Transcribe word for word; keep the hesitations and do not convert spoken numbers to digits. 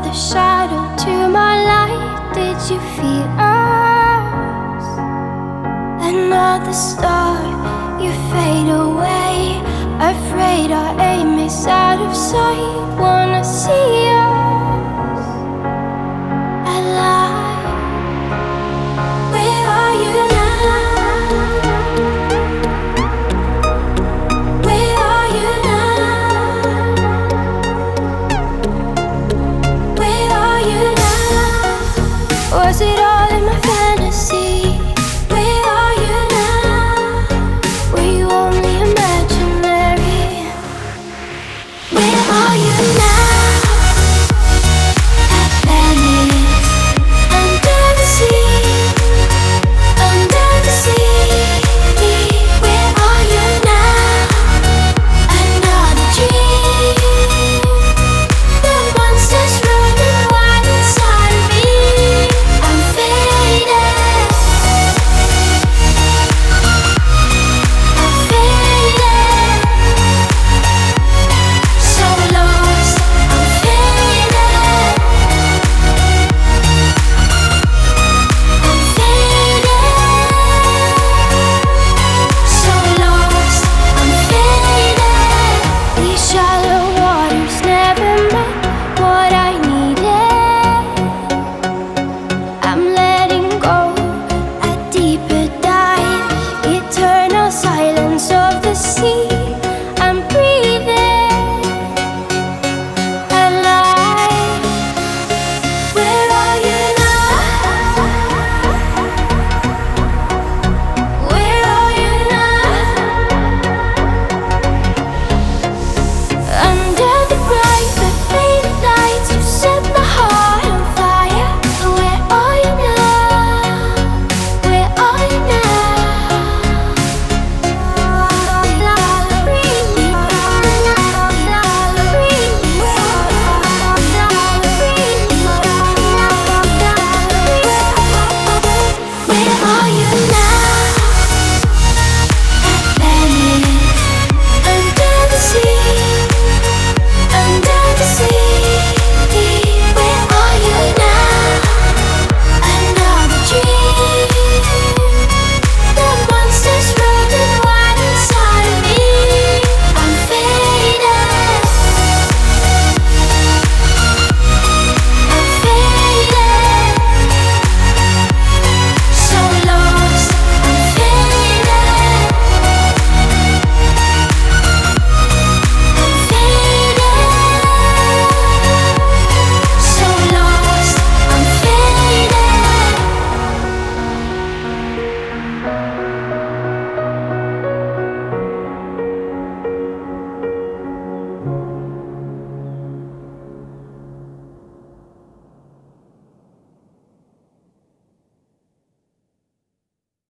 another shadow to my light. Did you feel us? Another star, you fade away. Afraid our aim is out of sight. Wanna see us alive. Where are you now? Where are you now? Where are you now? Was it all in my family?